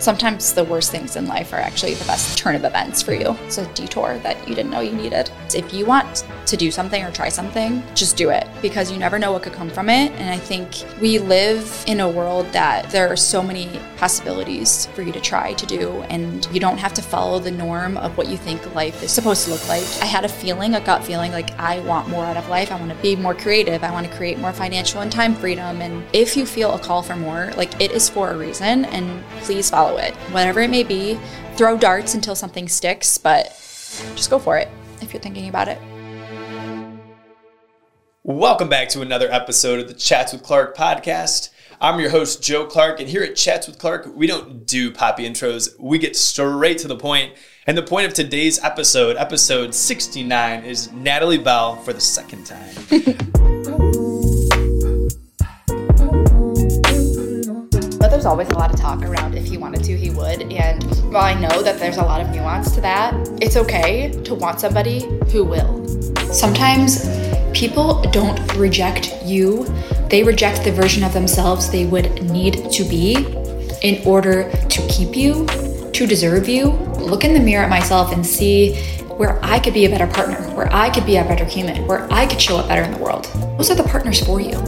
Sometimes the worst things in life are actually the best turn of events for you. It's a detour that you didn't know you needed. If you want to do something or try something, just do it, because you never know what could come from it. And I think we live in a world that there are so many possibilities for you to try to do, and you don't have to follow the norm of what you think life is supposed to look like. I had a gut feeling like I want more out of life. I want to be more creative. I want to create more financial and time freedom. And if you feel a call for more, like, it is for a reason, and please follow it. Whatever it may be, throw darts until something sticks, but just go for it if you're thinking about it. Welcome back to another episode of the Chats with Clark podcast. I'm your host, Joe Clark, and here at Chats with Clark, we don't do poppy intros. We get straight to the point. And the point of today's episode, episode 69, is Natalie Bell for the second time. But there's always a lot of talk around if he wanted to, he would. And while I know that there's a lot of nuance to that, it's okay to want somebody who will. Sometimes people don't reject you. They reject the version of themselves they would need to be in order to keep you, to deserve you. Look in the mirror at myself and see where I could be a better partner, where I could be a better human, where I could show up better in the world. Those are the partners for you.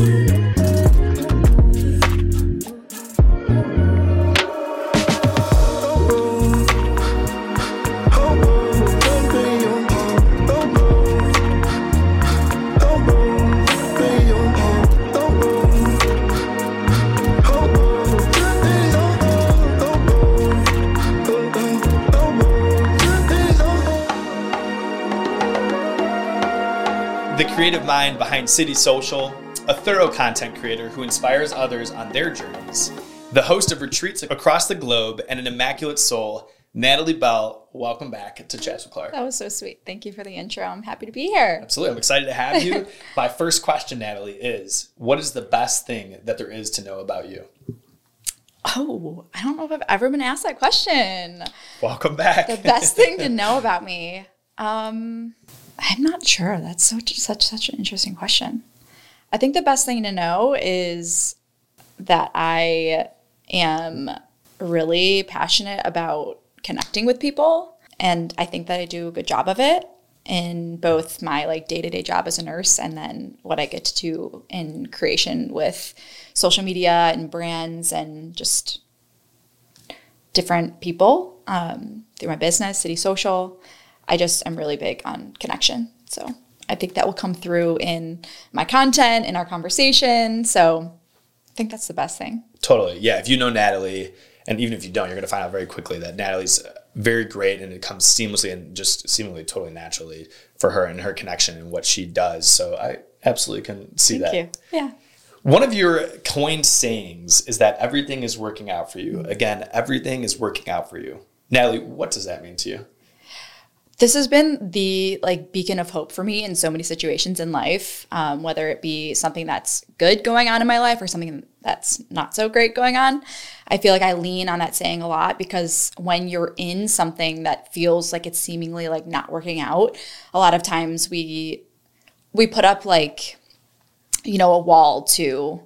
The creative mind behind City Social, a thorough content creator who inspires others on their journeys, the host of retreats across the globe, and an immaculate soul, Natalie Bell. Welcome back to Chats with Clark. That was so sweet. Thank you for the intro. I'm happy to be here. Absolutely. I'm excited to have you. My first question, Natalie, is what is the best thing that there is to know about you? Oh, I don't know if I've ever been asked that question. Welcome back. The best thing to know about me. I'm not sure. That's such an interesting question. I think the best thing to know is that I am really passionate about connecting with people, and I think that I do a good job of it in both my day-to-day job as a nurse and then what I get to do in creation with social media and brands and just different people through my business, City Social. I'm really big on connection. So I think that will come through in my content, in our conversation. So I think that's the best thing. Totally. Yeah. If you know Natalie, and even if you don't, you're going to find out very quickly that Natalie's very great, and it comes seamlessly and just seemingly totally naturally for her and her connection and what she does. So I absolutely can see that. Thank you. Yeah. One of your coined sayings is that everything is working out for you. Again, everything is working out for you. Natalie, what does that mean to you? This has been the beacon of hope for me in so many situations in life, whether it be something that's good going on in my life or something that's not so great going on. I feel like I lean on that saying a lot, because when you're in something that feels like it's seemingly not working out, a lot of times we put up a wall to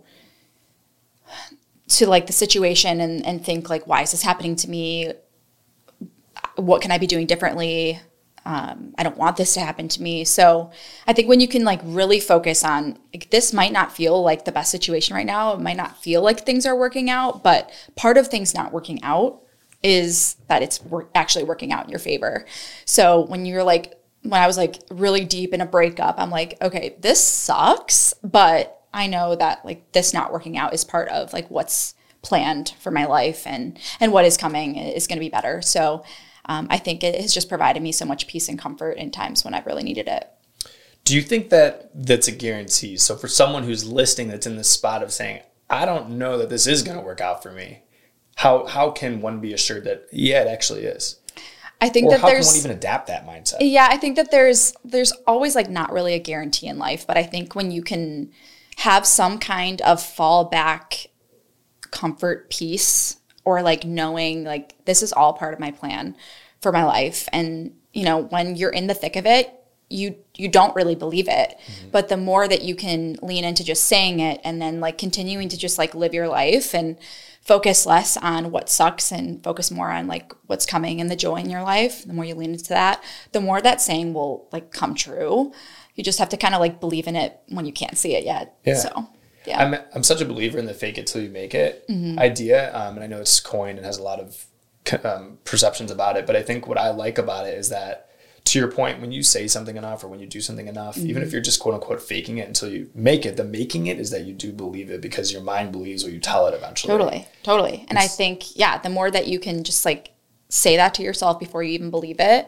the situation and think why is this happening to me? What can I be doing differently? I don't want this to happen to me. So I think when you can really focus on this might not feel like the best situation right now. It might not feel like things are working out, but part of things not working out is that it's actually working out in your favor. So when you're when I was really deep in a breakup, I'm okay, this sucks, but I know that this not working out is part of what's planned for my life, and what is coming is going to be better. So I think it has just provided me so much peace and comfort in times when I've really needed it. Do you think that that's a guarantee? So for someone who's listening that's in this spot of saying, I don't know that this is going to work out for me, how can one be assured that, yeah, it actually is? I think how can one even adapt that mindset? Yeah, I think that there's always not really a guarantee in life, but I think when you can have some kind of fallback comfort piece, or knowing this is all part of my plan for my life. And, when you're in the thick of it, you don't really believe it. Mm-hmm. But the more that you can lean into just saying it and then continuing to just live your life and focus less on what sucks and focus more on like what's coming and the joy in your life, the more you lean into that, the more that saying will like come true. You just have to kind of like believe in it when you can't see it yet. Yeah. So, yeah. I'm such a believer in the fake it till you make it idea. And I know it's coined and has a lot of perceptions about it, but I think what I like about it is that, to your point, when you say something enough or when you do something enough, even if you're just quote unquote faking it until you make it, the making it is that you do believe it because your mind believes what you tell it eventually. Totally. And I think, the more that you can just like say that to yourself before you even believe it,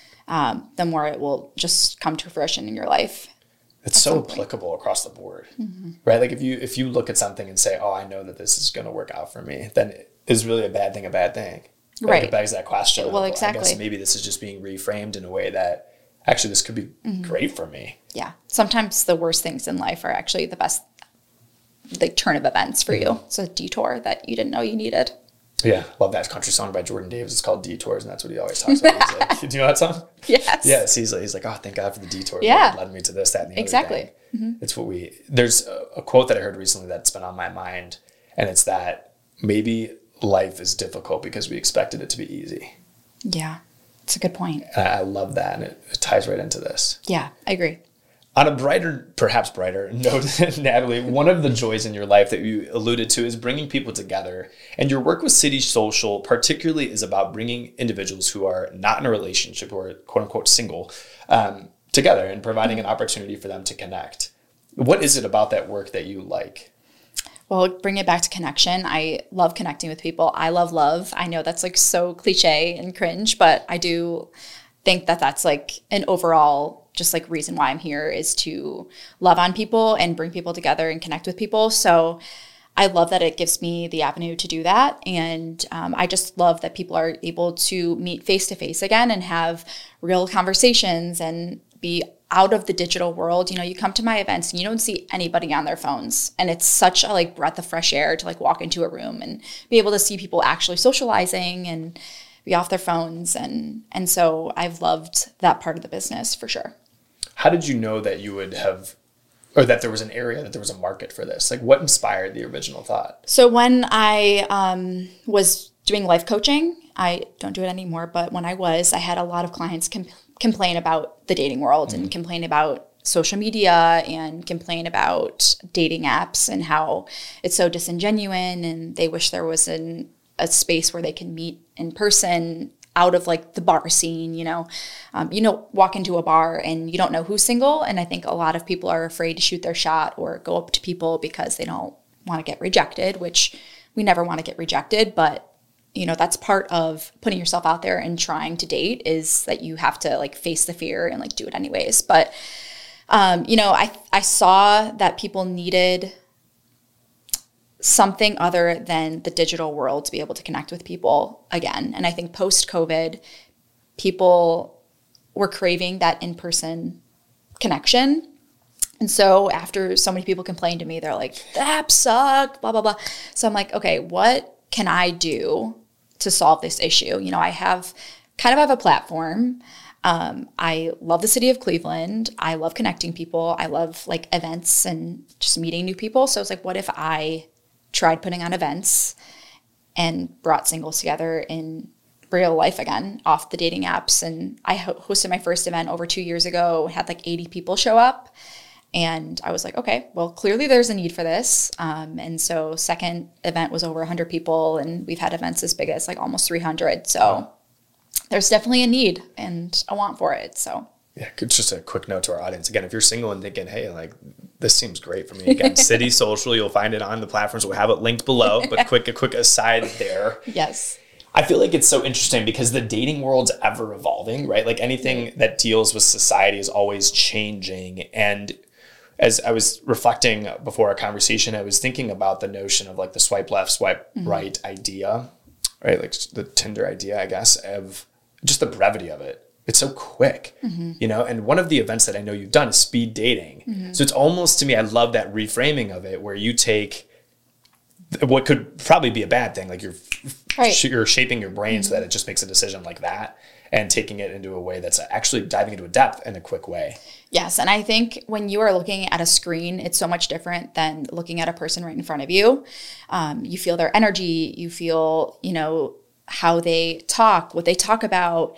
the more it will just come to fruition in your life. It's so applicable across the board, right? Like if you look at something and say, oh, I know that this is going to work out for me, then is really a bad thing a bad thing? Right. Like it begs that question. Well, exactly. I guess maybe this is just being reframed in a way that actually this could be great for me. Yeah. Sometimes the worst things in life are actually the best like turn of events for you. It's a detour that you didn't know you needed. Yeah. Love that country song by Jordan Davis. It's called Detours, and that's what he always talks about. He's like, do you know that song? Yes. Yes. He's like, oh, thank God for the detours. Yeah. That led me to this, that, and the exactly. other thing. It's what there's a quote that I heard recently that's been on my mind, and it's that maybe life is difficult because we expected it to be easy. Yeah, it's a good point. And I love that, and it ties right into this. Yeah, I agree. On a perhaps brighter note, Natalie, one of the joys in your life that you alluded to is bringing people together. And your work with City Social particularly is about bringing individuals who are not in a relationship, who are quote unquote single, together and providing an opportunity for them to connect. What is it about that work that you like? Well, bring it back to connection. I love connecting with people. I love love. I know that's like so cliche and cringe, but I do think that that's like an overall just like reason why I'm here is to love on people and bring people together and connect with people. So I love that it gives me the avenue to do that. And I just love that people are able to meet face to face again and have real conversations and be out of the digital world. You know, you come to my events and you don't see anybody on their phones. And it's such a like breath of fresh air to like walk into a room and be able to see people actually socializing and be off their phones. And so I've loved that part of the business for sure. How did you know that you would have, or that there was an area, that there was a market for this? Like what inspired the original thought? So when I was doing life coaching, I don't do it anymore, but when I had a lot of clients complain about the dating world and complain about social media and complain about dating apps and how it's so disingenuous and they wish there was a space where they can meet in person out of like the bar scene, walk into a bar and you don't know who's single. And I think a lot of people are afraid to shoot their shot or go up to people because they don't want to get rejected, which we never want to get rejected. But, that's part of putting yourself out there and trying to date is that you have to like face the fear and like do it anyways. But, I saw that people needed something other than the digital world to be able to connect with people again. And I think post-COVID, people were craving that in-person connection. And so after so many people complained to me, they're like, the app sucked, blah, blah, blah. So I'm like, okay, what can I do to solve this issue? I have a platform. I love the city of Cleveland. I love connecting people. I love like events and just meeting new people. So it's like, what if I tried putting on events and brought singles together in real life again off the dating apps? And I hosted my first event over 2 years ago, had like 80 people show up. And I was like, okay, well, clearly there's a need for this. And so second event was over 100 people and we've had events as big as like almost 300. So there's definitely a need and a want for it. So yeah, just a quick note to our audience. Again, if you're single and thinking, hey, like this seems great for me. Again, City Social, you'll find it on the platforms. We'll have it linked below, but a quick aside there. Yes. I feel like it's so interesting because the dating world's ever evolving, right? Like anything that deals with society is always changing. And as I was reflecting before our conversation, I was thinking about the notion of like the swipe left, swipe right idea, right? Like the Tinder idea, I guess, of just the brevity of it. It's so quick, and one of the events that I know you've done is speed dating. So it's almost, to me, I love that reframing of it where you take what could probably be a bad thing, like you're shaping your brain so that it just makes a decision like that. and taking it into a way that's actually diving into a depth in a quick way. Yes. And I think when you are looking at a screen, it's so much different than looking at a person right in front of you. You feel their energy, you feel, how they talk, what they talk about.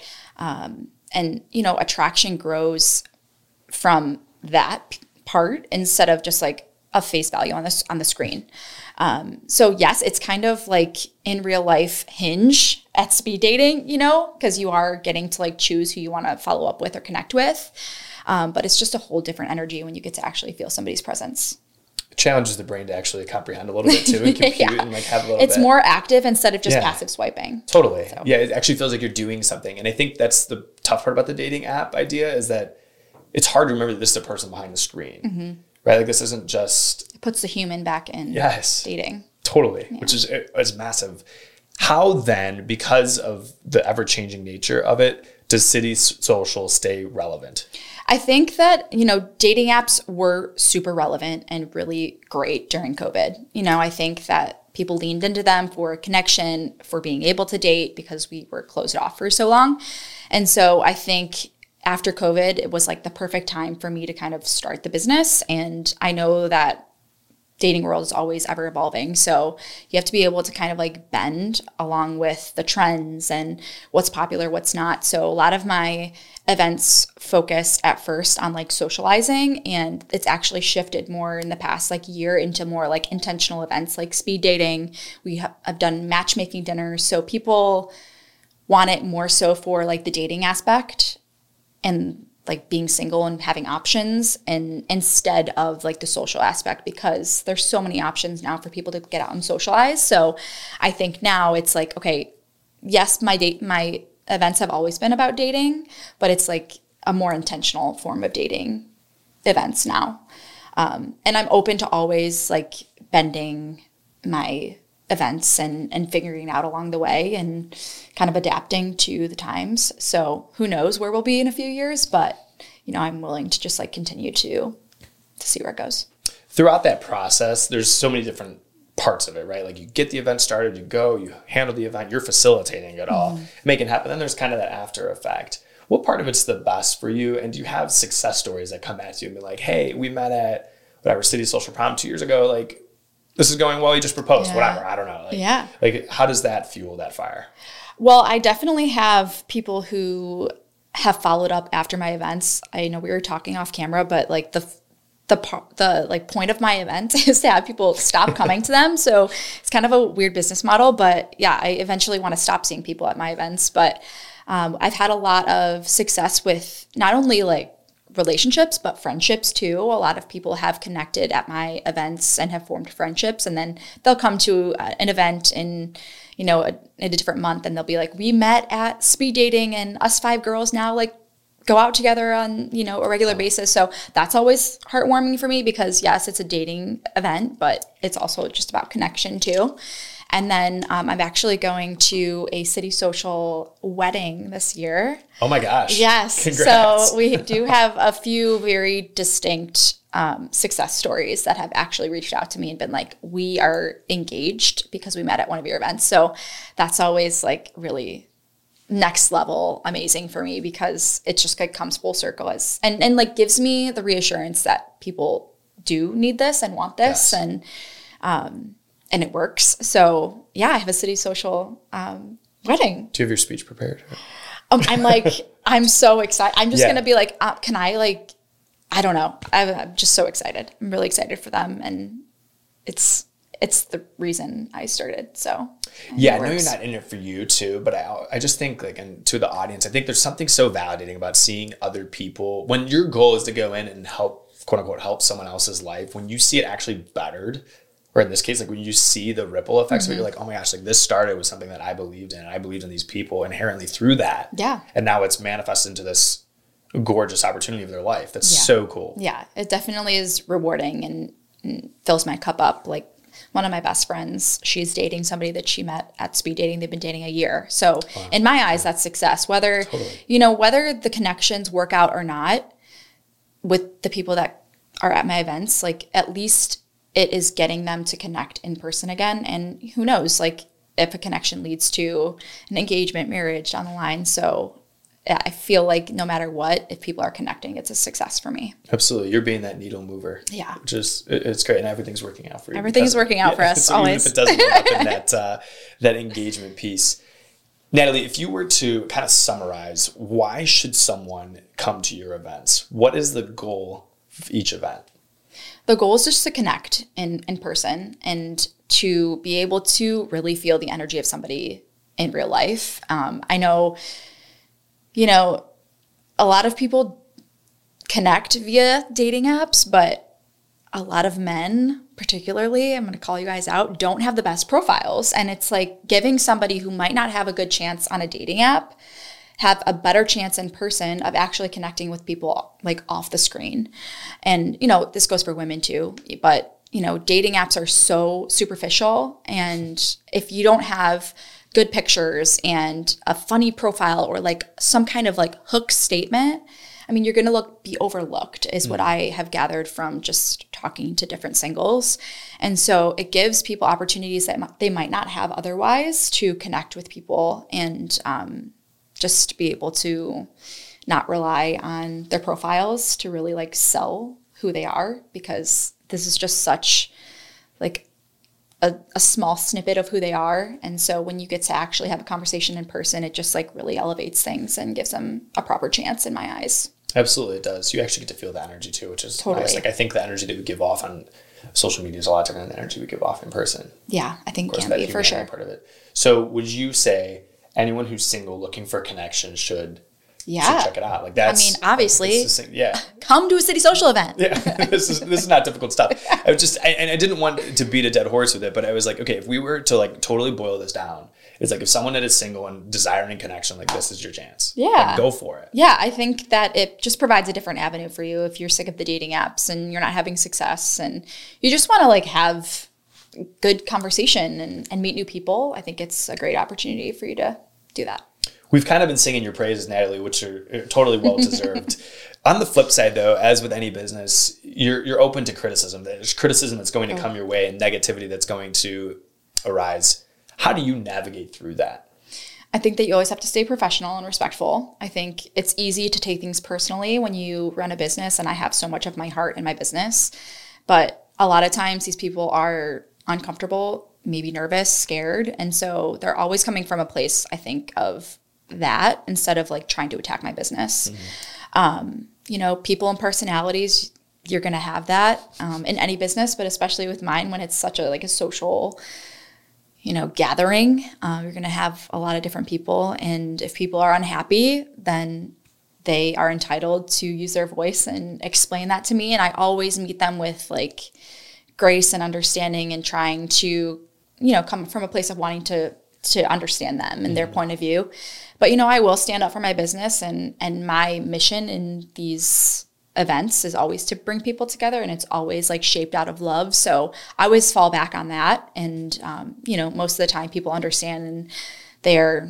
And, attraction grows from that part instead of just like a face value on the screen. So yes, it's kind of like in real life Hinge at speed dating, because you are getting to like choose who you want to follow up with or connect with. But it's just a whole different energy when you get to actually feel somebody's presence. It challenges the brain to actually comprehend a little bit too and compute and like have a little bit. It's more active instead of just passive swiping. Totally. So. Yeah, it actually feels like you're doing something. And I think that's the tough part about the dating app idea is that it's hard to remember that this is the person behind the screen, right? Like this isn't just... It puts the human back in dating. Totally, which is massive. How then, because of the ever-changing nature of it, does City Social stay relevant? I think that, dating apps were super relevant and really great during COVID. I think that people leaned into them for connection, for being able to date because we were closed off for so long. And so I think after COVID, it was like the perfect time for me to kind of start the business. And I know that dating world is always ever evolving. So you have to be able to kind of like bend along with the trends and what's popular, what's not. So a lot of my events focused at first on like socializing, and it's actually shifted more in the past like year into more like intentional events like speed dating. I've done matchmaking dinners. So people want it more so for like the dating aspect and like being single and having options, and instead of like the social aspect, because there's so many options now for people to get out and socialize. So I think now it's like, okay, yes, my events have always been about dating, but it's like a more intentional form of dating events now. And I'm open to always like bending my events and figuring out along the way and kind of adapting to the times. So who knows where we'll be in a few years, but I'm willing to just like continue to see where it goes. Throughout that process, there's so many different parts of it, right? Like you get the event started, you handle the event, you're facilitating it all, make it happen. Then there's kind of that after effect. What part of it's the best for you? And do you have success stories that come at you and be like, hey, we met at whatever City Social Prom 2 years ago, like this is going well, you just proposed, whatever, I don't know. Like how does that fuel that fire? Well, I definitely have people who have followed up after my events. I know we were talking off camera, but like the like point of my event is to have people stop coming to them. So it's kind of a weird business model, but yeah, I eventually want to stop seeing people at my events. But I've had a lot of success with not only like relationships, but friendships too. A lot of people have connected at my events and have formed friendships, and then they'll come to an event in a different month, and they'll be like, we met at speed dating and us 5 girls now like go out together on, a regular basis. So that's always heartwarming for me because yes, it's a dating event, but it's also just about connection too. And then I'm actually going to a City Social wedding this year. Oh my gosh. Yes. Congrats. So we do have a few very distinct success stories that have actually reached out to me and been like, we are engaged because we met at one of your events. So that's always like really next level amazing for me because it just like comes full circle and like gives me the reassurance that people do need this and want this. Yes. And it works. So yeah, I have a City Social wedding. Do you have your speech prepared? I'm like, I'm so excited. I'm just going to be like, can I like, I don't know. I'm just so excited. I'm really excited for them. And it's the reason I started. So yeah, I know you're not in it for you too, but I just think like, and to the audience, I think there's something so validating about seeing other people when your goal is to go in and help, quote unquote, help someone else's life. When you see it actually bettered, or in this case, like when you see the ripple effects of it, you're like, oh my gosh, like this started with something that I believed in. And I believed in these people inherently through that. Yeah. And now it's manifested into this gorgeous opportunity of their life. That's so cool. Yeah, it definitely is rewarding and fills my cup up. Like one of my best friends, she's dating somebody that she met at speed dating. They've been dating a year. So in my eyes, that's success. Whether, whether the connections work out or not with the people that are at my events, like at least it is getting them to connect in person again. And who knows, like if a connection leads to an engagement, marriage down the line. So I feel like no matter what, if people are connecting, it's a success for me. Absolutely. You're being that needle mover. Yeah. Which is, it's great. And everything's working out for you. Everything's working out for us, so always. Even if it doesn't come up in that engagement piece. Natalie, if you were to kind of summarize, why should someone come to your events? What is the goal of each event? The goal is just to connect in person and to be able to really feel the energy of somebody in real life. I know, a lot of people connect via dating apps, but a lot of men, particularly, I'm going to call you guys out, don't have the best profiles. And it's like giving somebody who might not have a good chance on a dating app have a better chance in person of actually connecting with people like off the screen. And, this goes for women too, but, dating apps are so superficial. And if you don't have good pictures and a funny profile or like some kind of like hook statement, I mean, you're going to be overlooked is what I have gathered from just talking to different singles. And so it gives people opportunities that they might not have otherwise to connect with people and just be able to not rely on their profiles to really like sell who they are, because this is just such like a small snippet of who they are. And so when you get to actually have a conversation in person, it just like really elevates things and gives them a proper chance in my eyes. Absolutely, it does. You actually get to feel the energy too, which is totally nice. Like I think the energy that we give off on social media is a lot different than the energy we give off in person. Yeah, I think it can be for sure. Part of it. So would you say anyone who's single looking for connection should check it out? Like that's, I mean, obviously, yeah. Come to a City Social event. Yeah, this is not difficult stuff. I didn't want to beat a dead horse with it, but I was like, okay, if we were to like totally boil this down, it's like if someone that is single and desiring connection, like this is your chance. Yeah, like, go for it. Yeah, I think that it just provides a different avenue for you if you're sick of the dating apps and you're not having success and you just want to like have good conversation and meet new people. I think it's a great opportunity for you to do that. We've kind of been singing your praises, Natalie, which are totally well-deserved. On the flip side, though, as with any business, you're open to criticism. There's criticism that's going to come your way and negativity that's going to arise. How do you navigate through that? I think that you always have to stay professional and respectful. I think it's easy to take things personally when you run a business, and I have so much of my heart in my business. But a lot of times these people are uncomfortable, maybe nervous, scared. And so they're always coming from a place, I think, of that instead of like trying to attack my business. People and personalities, you're going to have that in any business, but especially with mine when it's such a social, gathering, you're going to have a lot of different people. And if people are unhappy, then they are entitled to use their voice and explain that to me. And I always meet them with like grace and understanding and trying to, come from a place of wanting to understand them and their point of view. But, I will stand up for my business and my mission in these events is always to bring people together, and it's always like shaped out of love. So I always fall back on that. And, most of the time people understand and they're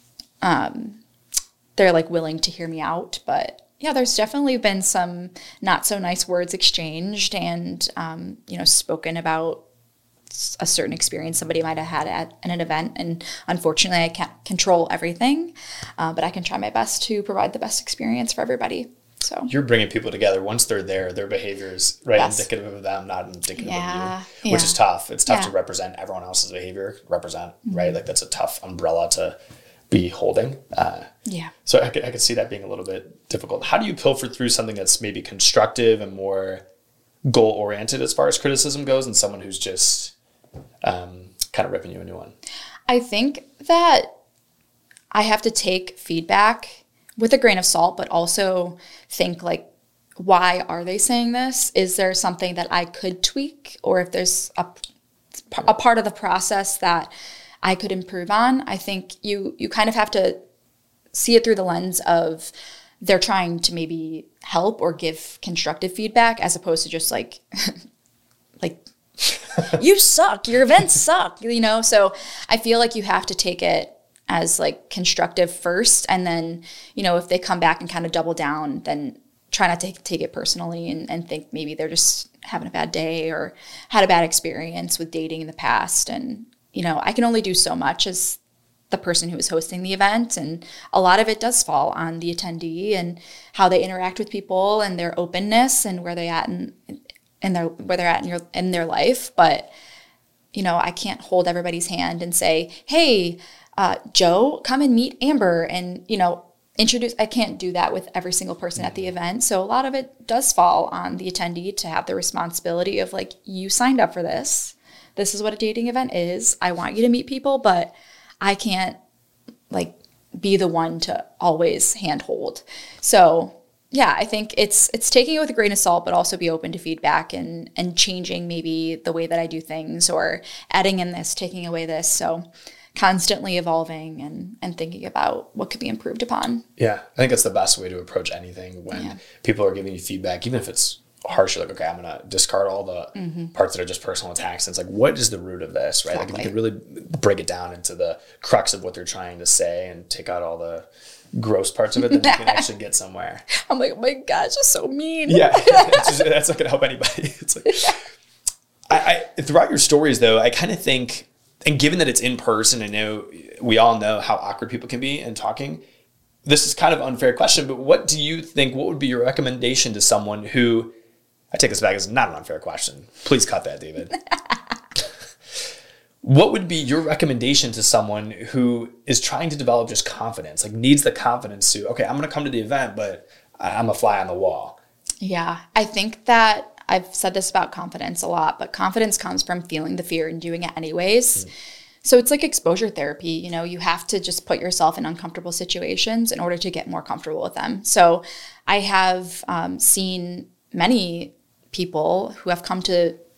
like willing to hear me out. But yeah, there's definitely been some not so nice words exchanged and, spoken about a certain experience somebody might have had at an event. And unfortunately, I can't control everything, but I can try my best to provide the best experience for everybody. So you're bringing people together. Once they're there, their behavior is indicative of them, not indicative of you, which is tough. It's tough to represent everyone else's behavior, right? Like that's a tough umbrella to be holding. So I could see that being a little bit difficult. How do you pilfer through something that's maybe constructive and more goal-oriented as far as criticism goes and someone who's just kind of ripping you a new one? I think that I have to take feedback with a grain of salt, but also think like, why are they saying this? Is there something that I could tweak? Or if there's a part of the process that I could improve on? I think you kind of have to see it through the lens of they're trying to maybe help or give constructive feedback as opposed to just like you suck, your events suck, So I feel like you have to take it as like constructive first. And then, if they come back and kind of double down, then try not to take it personally and think maybe they're just having a bad day or had a bad experience with dating in the past. And, I can only do so much as the person who is hosting the event. And a lot of it does fall on the attendee and how they interact with people and their openness and where they're at in their life. But, you know, I can't hold everybody's hand and say, hey, Joe, come and meet Amber and, you know, introduce. I can't do that with every single person at the event. So a lot of it does fall on the attendee to have the responsibility of like, you signed up for this. This is what a dating event is. I want you to meet people, but I can't like be the one to always handhold. So yeah, I think it's taking it with a grain of salt, but also be open to feedback and changing maybe the way that I do things or adding in this, taking away this. So constantly evolving and thinking about what could be improved upon. Yeah, I think that's the best way to approach anything when people are giving you feedback, even if it's harsh. You're like, okay, I'm going to discard all the parts that are just personal attacks. And it's like, what is the root of this, right? Exactly. Like, if you could really break it down into the crux of what they're trying to say and take out all the gross parts of it, then you can actually get somewhere. I'm like, oh my gosh, it's so mean. Yeah, that's not going to help anybody. It's like, I throughout your stories, though, I kind of think, and given that it's in person, I know we all know how awkward people can be in talking. This is kind of an unfair question, but what do you think, what would be your recommendation to someone who, I take this back as not an unfair question. Please cut that, David. What would be your recommendation to someone who is trying to develop just confidence, like needs the confidence to, okay, I'm going to come to the event, but I'm a fly on the wall? Yeah, I think that I've said this about confidence a lot, but confidence comes from feeling the fear and doing it anyways. So it's like exposure therapy. You know, you have to just put yourself in uncomfortable situations in order to get more comfortable with them. So I have seen many people who have come to, you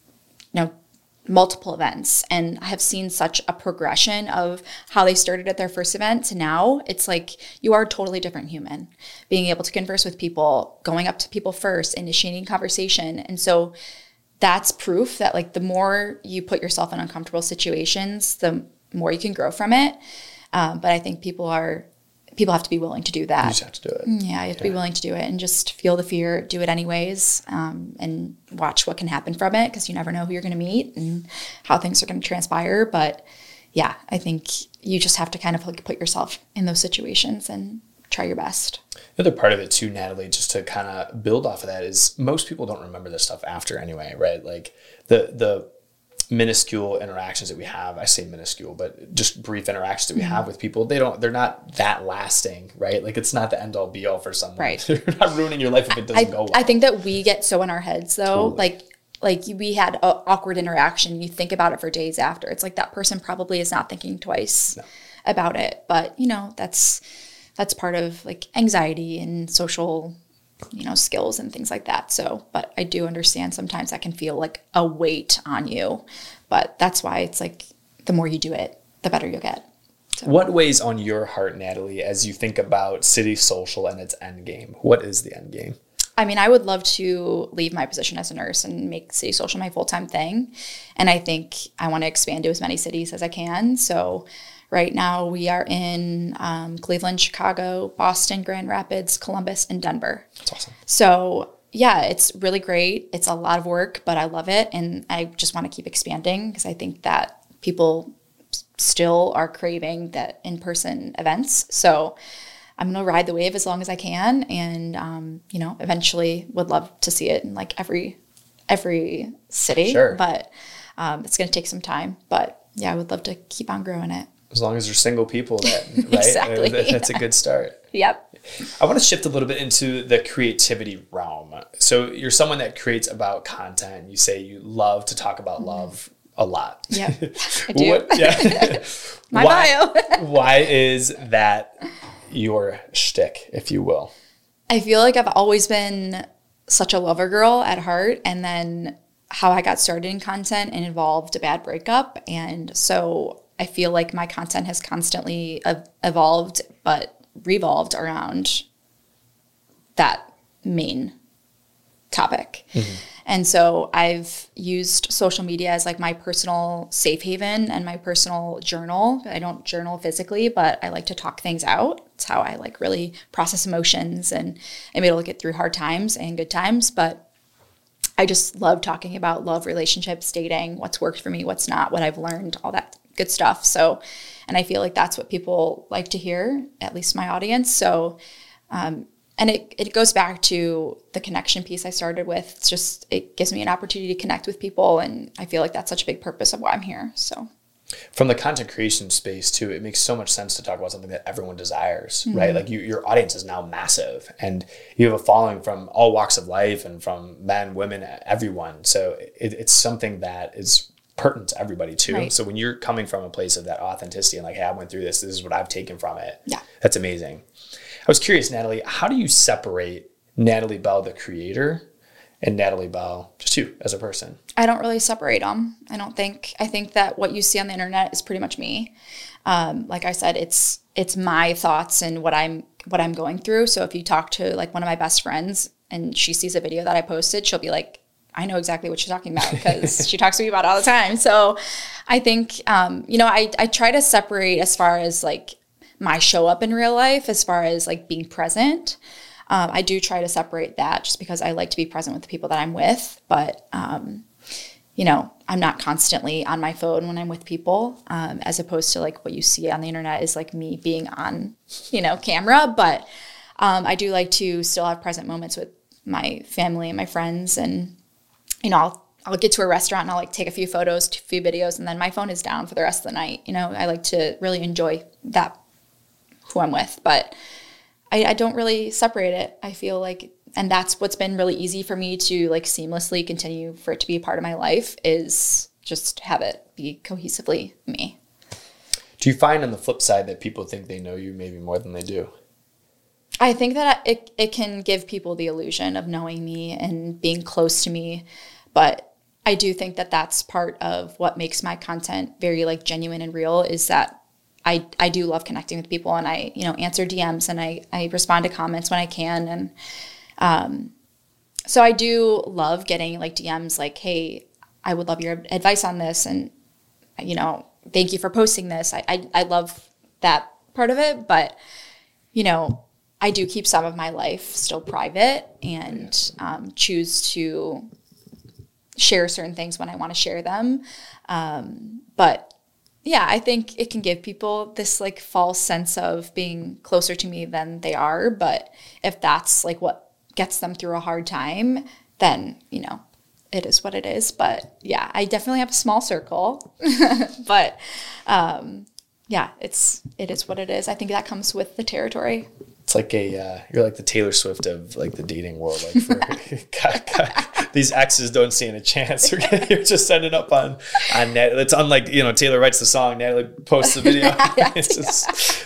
know, multiple events, and I have seen such a progression of how they started at their first event to now. It's like you are a totally different human, being able to converse with people, going up to people first, initiating conversation. And so that's proof that like the more you put yourself in uncomfortable situations, the more you can grow from it. But I think people have to be willing to do that. You just have to do it. Yeah, you have to be willing to do it and just feel the fear, do it anyways, and watch what can happen from it, because you never know who you're going to meet and how things are going to transpire. But yeah, I think you just have to kind of like put yourself in those situations and try your best. The other part of it too, Natalie, just to kind of build off of that, is most people don't remember this stuff after anyway, right? Like the minuscule interactions that we have, I say minuscule, but just brief interactions that we have with people, they're not that lasting, right? Like it's not the end all be all for someone. Right. They're not ruining your life if it doesn't go well. I think that we get so in our heads though, Totally. like we had an awkward interaction. You think about it for days after. It's like that person probably is not thinking twice about it. But you know, that's part of like anxiety and social, you know, skills and things like that. So, but I do understand sometimes that can feel like a weight on you, but that's why it's like the more you do it, the better you'll get. So. What weighs on your heart, Natalie, as you think about City Social and its end game? What is the end game? I mean, I would love to leave my position as a nurse and make City Social my full-time thing. And I think I want to expand to as many cities as I can. So right now we are in Cleveland, Chicago, Boston, Grand Rapids, Columbus, and Denver. That's awesome. So yeah, it's really great. It's a lot of work, but I love it. And I just want to keep expanding because I think that people still are craving that in-person events. So I'm going to ride the wave as long as I can. And, you know, eventually would love to see it in like every city. Sure. But it's going to take some time. But yeah, I would love to keep on growing it. As long as there's single people, that right? Exactly. That's a good start. Yep. I want to shift a little bit into the creativity realm. So you're someone that creates about content. You say you love to talk about love a lot. Yeah, I do. My bio. Why is that your shtick, if you will? I feel like I've always been such a lover girl at heart. And then how I got started in content and involved a bad breakup. And so I feel like my content has constantly evolved, but revolved around that main topic. Mm-hmm. And so I've used social media as like my personal safe haven and my personal journal. I don't journal physically, but I like to talk things out. It's how I like really process emotions, and I'm able to get through hard times and good times. But I just love talking about love, relationships, dating, what's worked for me, what's not, what I've learned, all that good stuff. So, And I feel like that's what people like to hear, at least my audience. So, and it goes back to the connection piece I started with. It's just, it gives me an opportunity to connect with people. And I feel like that's such a big purpose of why I'm here. So from the content creation space too, it makes so much sense to talk about something that everyone desires, right? Like your audience is now massive and you have a following from all walks of life and from men, women, everyone. So it's something that is pertinent to everybody too. Right. So when you're coming from a place of that authenticity and like, hey, I went through this is what I've taken from it. Yeah. That's amazing. I was curious, Natalie, how do you separate Natalie Bell, the creator, and Natalie Bell, just you as a person? I don't really separate them. I think that what you see on the internet is pretty much me. Like I said, it's my thoughts and what I'm going through. So if you talk to like one of my best friends and she sees a video that I posted, she'll be like, I know exactly what you're talking about because she talks to me about it all the time. So I think, I try to separate as far as like my show up in real life, as far as like being present. I do try to separate that just because I like to be present with the people that I'm with. But, I'm not constantly on my phone when I'm with people, as opposed to like what you see on the internet is like me being on, camera. But I do like to still have present moments with my family and my friends. And, I'll get to a restaurant and I'll like take a few photos, a few videos, and then my phone is down for the rest of the night. I like to really enjoy that, who I'm with. But I don't really separate it. I feel like, and that's what's been really easy for me to like seamlessly continue for it to be a part of my life is just have it be cohesively me. Do you find on the flip side that people think they know you maybe more than they do? I think that it can give people the illusion of knowing me and being close to me. But I do think that that's part of what makes my content very like genuine and real is that I do love connecting with people and I, answer DMs and I respond to comments when I can. And so I do love getting like DMs like, hey, I would love your advice on this. And, thank you for posting this. I love that part of it. But, I do keep some of my life still private and choose to share certain things when I want to share them. But yeah, I think it can give people this like false sense of being closer to me than they are. But if that's like what gets them through a hard time, then, it is what it is. But yeah, I definitely have a small circle, but yeah, it is what it is. I think that comes with the territory. It's like you're like the Taylor Swift of like the dating world. Like for these exes don't stand a chance. You're just sending up on net. It's unlike Taylor writes the song, Natalie posts the video. It's just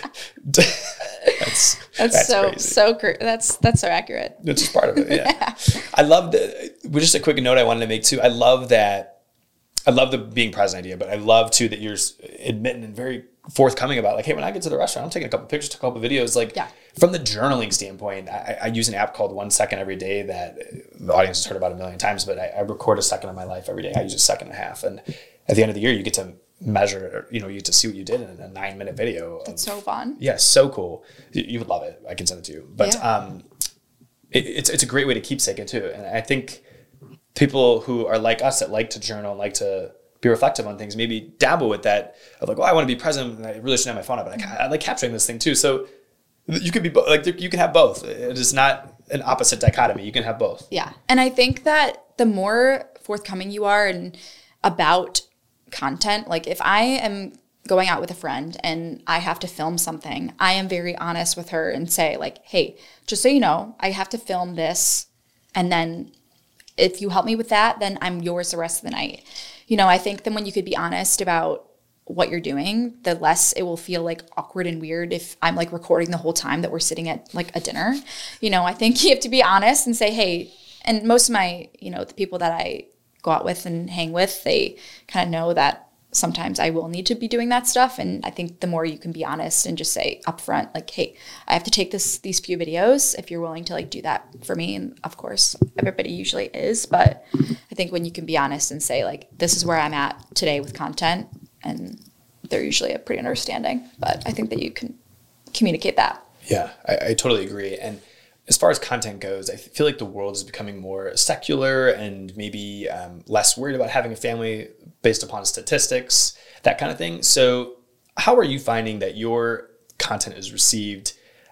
that's so crazy. That's so accurate. It's just part of it. Yeah. I love just a quick note I wanted to make too. I love the being present idea, but I love too that you're admitting and very forthcoming about like, hey, when I get to the restaurant, I'm taking a couple pictures, a couple videos. Like from the journaling standpoint, I use an app called 1 Second every day that the audience has heard about a million times, but I record a second of my life every day. I use a second and a half. And at the end of the year, you get to measure, you get to see what you did in a 9-minute video. That's so fun. Yeah, so cool. You would love it. I can send it to you. But it's a great way to keepsake it too. And I think people who are like us that like to journal, like to be reflective on things, maybe dabble with that of like, I want to be present and I really shouldn't have my phone up, but I like capturing this thing too. So you could be you can have both. It is not an opposite dichotomy. You can have both. Yeah. And I think that the more forthcoming you are and about content, like if I am going out with a friend and I have to film something, I am very honest with her and say like, hey, just so you know, I have to film this. And then if you help me with that, then I'm yours the rest of the night. I think then when you could be honest about what you're doing, the less it will feel like awkward and weird if I'm like recording the whole time that we're sitting at like a dinner. I think you have to be honest and say, hey, and most of my, the people that I go out with and hang with, they kind of know that sometimes I will need to be doing that stuff. And I think the more you can be honest and just say upfront, like, hey, I have to take these few videos if you're willing to like do that for me. And of course, everybody usually is. But I think when you can be honest and say like, this is where I'm at today with content, and they're usually pretty understanding. But I think that you can communicate that. Yeah, I totally agree. And as far as content goes, I feel like the world is becoming more secular and maybe less worried about having a family based upon statistics, that kind of thing. So how are you finding that your content is received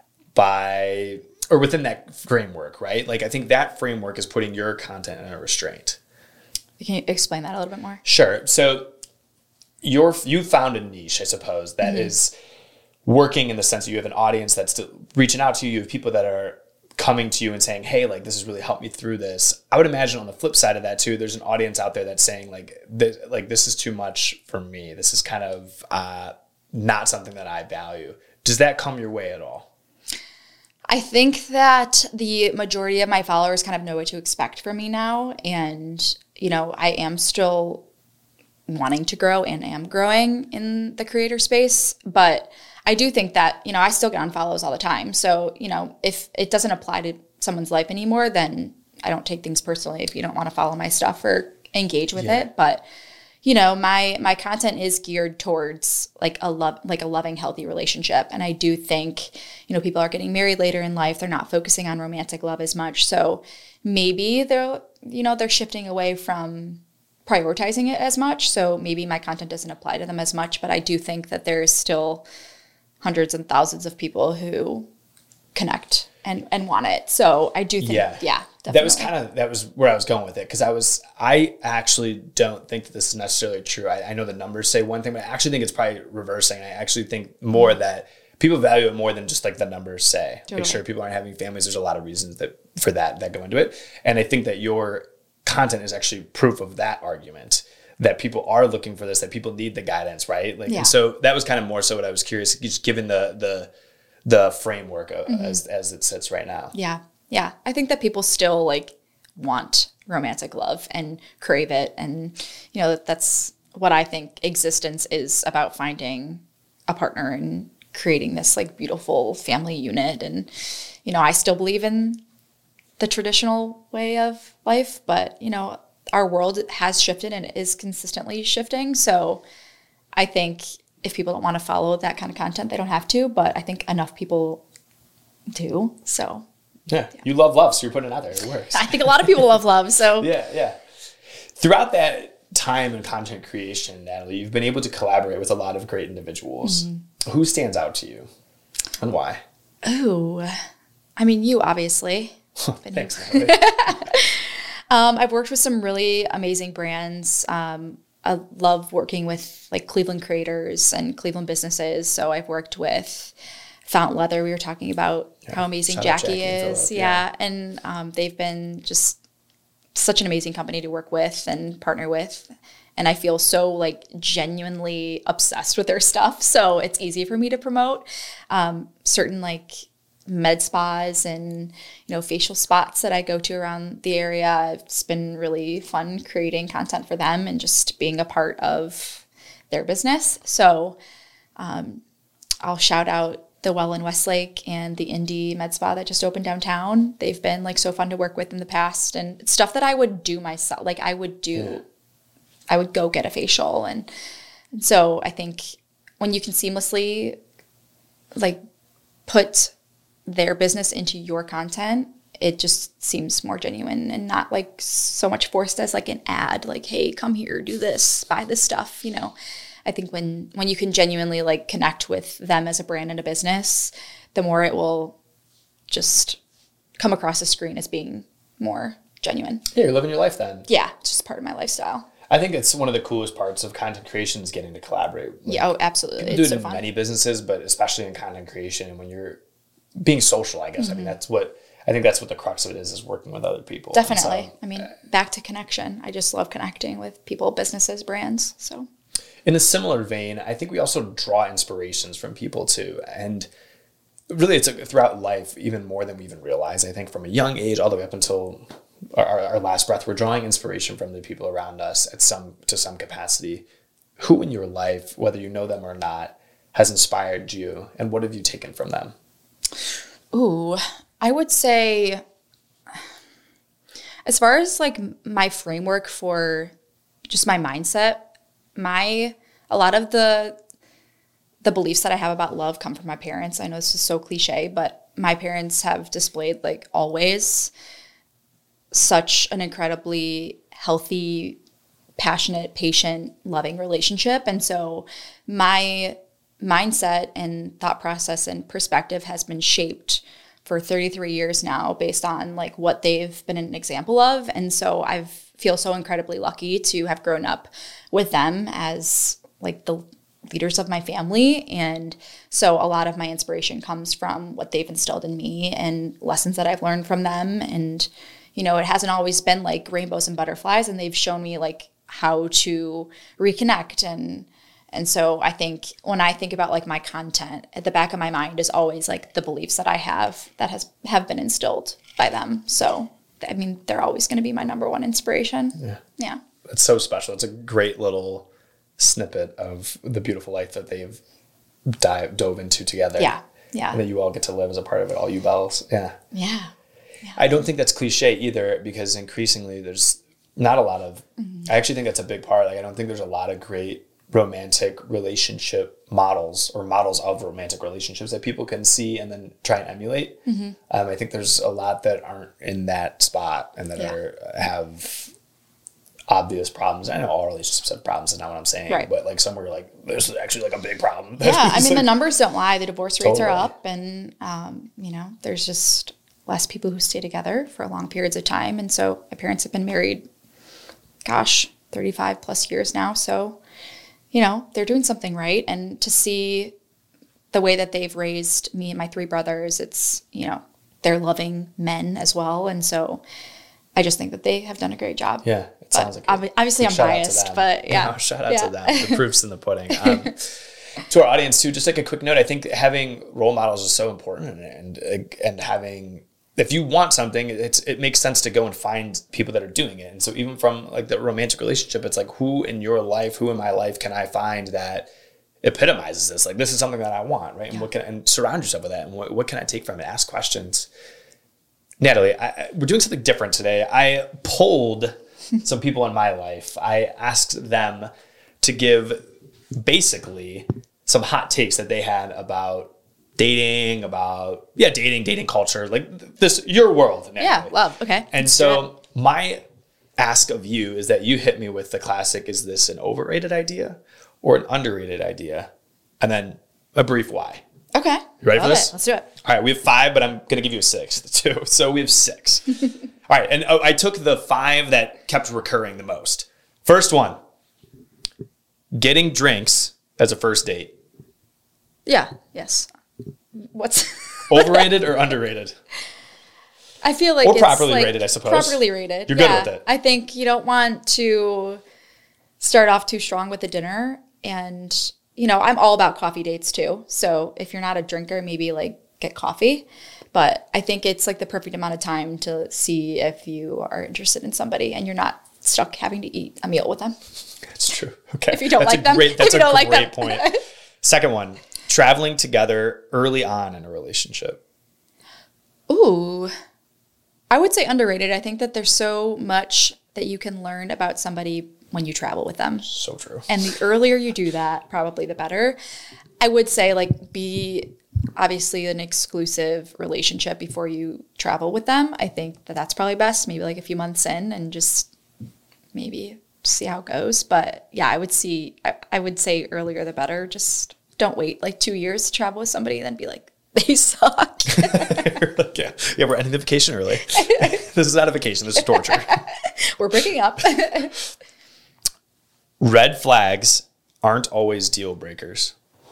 by, or within that framework, right? Like, I think that framework is putting your content in a restraint. Can you explain that a little bit more? Sure. So you found a niche, I suppose, that is working in the sense that you have an audience that's reaching out to you. You have people that are coming to you and saying, hey, like, this has really helped me through this. I would imagine on the flip side of that too, there's an audience out there that's saying this is too much for me. This is kind of not something that I value. Does that come your way at all? I think that the majority of my followers kind of know what to expect from me now. And, I am still wanting to grow and am growing in the creator space. But I do think that, I still get unfollows all the time. So, if it doesn't apply to someone's life anymore, then I don't take things personally if you don't want to follow my stuff or engage with it. But, my content is geared towards like a loving, healthy relationship. And I do think, people are getting married later in life. They're not focusing on romantic love as much. So maybe they're shifting away from prioritizing it as much. So maybe my content doesn't apply to them as much. But I do think that there's still hundreds and thousands of people who connect and want it. So I do think, yeah definitely. That was where I was going with it. Cause I actually don't think that this is necessarily true. I know the numbers say one thing, but I actually think it's probably reversing. I actually think more that people value it more than just like the numbers say. Totally. Make sure people aren't having families. There's a lot of reasons for that go into it. And I think that your content is actually proof of that argument, that people are looking for this, that people need the guidance, right? And so that was kind of more so what I was curious, just given the framework as it sits right now. Yeah. I think that people still want romantic love and crave it. And, that's what I think existence is about, finding a partner and creating this beautiful family unit. And, I still believe in the traditional way of life, but, our world has shifted and it is consistently shifting. So I think if people don't want to follow that kind of content, they don't have to, but I think enough people do. So yeah. You love, so you're putting it out there. It works. I think a lot of people love love. So yeah. Throughout that time in content creation, Natalie, you've been able to collaborate with a lot of great individuals. Who stands out to you and why? Oh, I mean, you obviously. Thanks, Natalie. I've worked with some really amazing brands. I love working with Cleveland creators and Cleveland businesses. So I've worked with Fountain Leather. We were talking about how amazing Jackie is. And they've been just such an amazing company to work with and partner with. And I feel so genuinely obsessed with their stuff. So it's easy for me to promote certain med spas and, facial spots that I go to around the area. It's been really fun creating content for them and just being a part of their business. So I'll shout out the Well in Westlake and the Indy Med Spa that just opened downtown. They've been so fun to work with in the past, and stuff that I would do myself. I would go get a facial. And so I think when you can seamlessly put their business into your content, it just seems more genuine and not so much forced as an ad, hey, come here, do this, buy this stuff. I think when you can genuinely connect with them as a brand and a business, the more it will just come across the screen as being more genuine. Yeah, you're living your life then. Yeah, it's just part of my lifestyle. I think it's one of the coolest parts of content creation is getting to collaborate. Absolutely. People do it in many businesses, but especially in content creation and when you're being social, I guess. I mean, that's what the crux of it is working with other people. Definitely. So, back to connection. I just love connecting with people, businesses, brands. So in a similar vein, I think we also draw inspirations from people too. And really it's throughout life, even more than we even realize. I think from a young age all the way up until our last breath, we're drawing inspiration from the people around us to some capacity. Who in your life, whether you know them or not, has inspired you, and what have you taken from them? Ooh, I would say, as far as my framework for just my mindset, a lot of the beliefs that I have about love come from my parents. I know this is so cliche, but my parents have displayed always such an incredibly healthy, passionate, patient, loving relationship. And so my mindset and thought process and perspective has been shaped for 33 years now based on like what they've been an example of. And so I feel so incredibly lucky to have grown up with them as like the leaders of my family. And so a lot of my inspiration comes from what they've instilled in me and lessons that I've learned from them. And, you know, it hasn't always been like rainbows and butterflies, and they've shown me like how to reconnect. And so I think when I think about like my content, at the back of my mind is always like the beliefs that I have that have been instilled by them. So, I mean, they're always going to be my number one inspiration. Yeah. It's so special. It's a great little snippet of the beautiful life that they've dove into together. Yeah. And that you all get to live as a part of it, all you bells. Yeah. I don't think that's cliche either, because increasingly there's not a lot of, I actually think that's a big part. Like, I don't think there's a lot of great romantic relationship models or models of romantic relationships that people can see and then try and emulate. I think there's a lot that aren't in that spot and that have obvious problems. I know all relationships have problems, is not what I'm saying, but like somewhere like this is actually like a big problem. Yeah, I mean, the numbers don't lie. The divorce rates Totally. are up, and you know, there's just less people who stay together for long periods of time. And so my parents have been married, 35 plus years now. So, you know, they're doing something right. And to see the way that they've raised me and my three brothers, it's, you know, they're loving men as well. And so I just think that they have done a great job. Yeah, it sounds like it. Obviously I'm biased, but yeah. Shout out to them. The proof's in the pudding. To our audience too, just like a quick note, I think having role models is so important, and having, if you want something, it makes sense to go and find people that are doing it. And so even from like the romantic relationship, it's like, who in your life, who in my life can I find that epitomizes this? Like, this is something that I want, right? And and surround yourself with that. And what can I take from it? Ask questions. Natalie, we're doing something different today. I polled some people in my life. I asked them to give basically some hot takes that they had about dating, dating culture, like this, your world. Natalie. Yeah, love. Okay. And so my ask of you is that you hit me with the classic, is this an overrated idea or an underrated idea? And then a brief why. Okay. You ready for this? Let's do it. All right, we have 5, but I'm going to give you a 6th too. So we have 6. All right, and I took the 5 that kept recurring the most. First one, getting drinks as a first date. Yeah. Yes. What's overrated or underrated? I feel like or it's properly like rated, I suppose. Properly rated. You're good with it. I think you don't want to start off too strong with the dinner. And, you know, I'm all about coffee dates too. So if you're not a drinker, maybe like get coffee. But I think it's like the perfect amount of time to see if you are interested in somebody and you're not stuck having to eat a meal with them. That's true. Okay. If you don't that's like them. That's if you don't a like great them. point. Second one, traveling together early on in a relationship. Ooh, I would say underrated. I think that there's so much that you can learn about somebody when you travel with them. So true. And the earlier you do that, probably the better. I would say like be obviously an exclusive relationship before you travel with them. I think that that's probably best. Maybe like a few months in and just maybe see how it goes. But yeah, I would say earlier the better. Just don't wait like 2 years to travel with somebody and then be like, they suck. Like, yeah, we're ending the vacation early. This is not a vacation. This is torture. We're breaking up. Red flags aren't always deal breakers.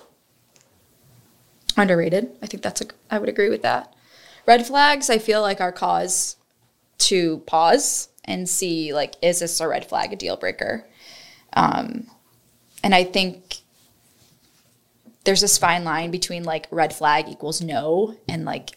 Underrated. I think I would agree with that. Red flags, I feel like, are cause to pause and see, like, is this a red flag, a deal breaker? And I think there's this fine line between, like, red flag equals no and, like,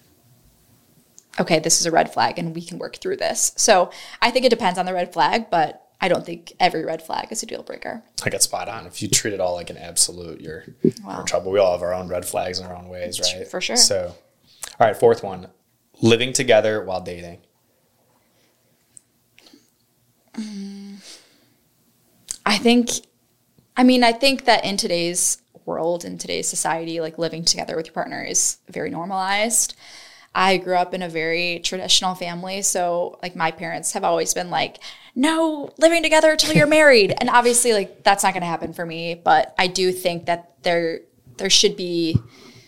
okay, this is a red flag and we can work through this. So I think it depends on the red flag, but I don't think every red flag is a deal breaker. I got spot on. If you treat it all like an absolute, you're in trouble. We all have our own red flags in our own ways, right? For sure. So, all right, fourth one, living together while dating. I think that in today's world, in today's society, like living together with your partner is very normalized. I grew up in a very traditional family. So like my parents have always been like, no living together until you're married. And obviously like that's not going to happen for me, but I do think that there should be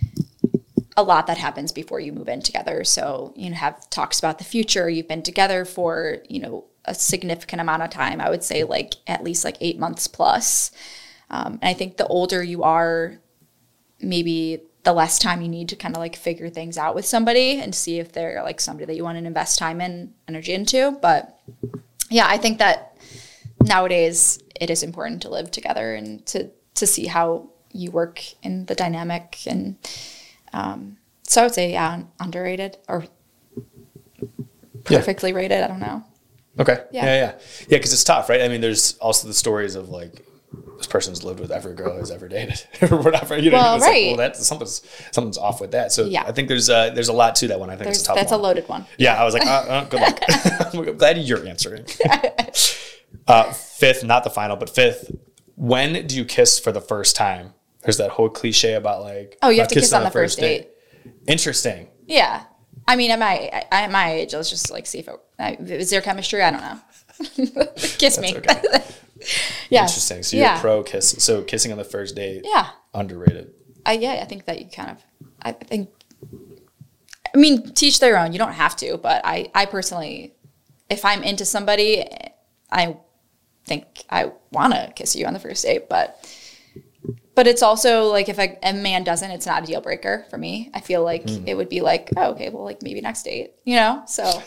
a lot that happens before you move in together. So, have talks about the future. You've been together for, a significant amount of time. I would say like at least like 8 months plus. And I think the older you are, maybe the less time you need to kind of like figure things out with somebody and see if they're like somebody that you want to invest time and energy into. But yeah, I think that nowadays it is important to live together and to see how you work in the dynamic. And so I would say, underrated or perfectly rated. I don't know. Okay. Yeah. Because it's tough, right? I mean, there's also the stories of like, this person's lived with every girl who's ever dated or whatever. Well, right. Like, that's something's off with that. So yeah. I think there's a lot to that one. I think it's a tough one. That's a loaded one. Yeah. I was like, good luck. I'm glad you're answering. Fifth, not the final, but fifth, when do you kiss for the first time? There's that whole cliche about like, oh, you have to kiss on the first date. Interesting. Yeah. I mean, at my age, let's just like see if is there chemistry? I don't know. Kiss me. Okay. Yeah. Interesting. So you're pro kiss. So kissing on the first date. Yeah. Underrated. I think that you kind of, I mean, teach their own. You don't have to, but I personally, if I'm into somebody, I think I want to kiss you on the first date, but it's also like if a man doesn't, it's not a deal breaker for me. I feel like it would be like, oh, okay, well, like maybe next date, so.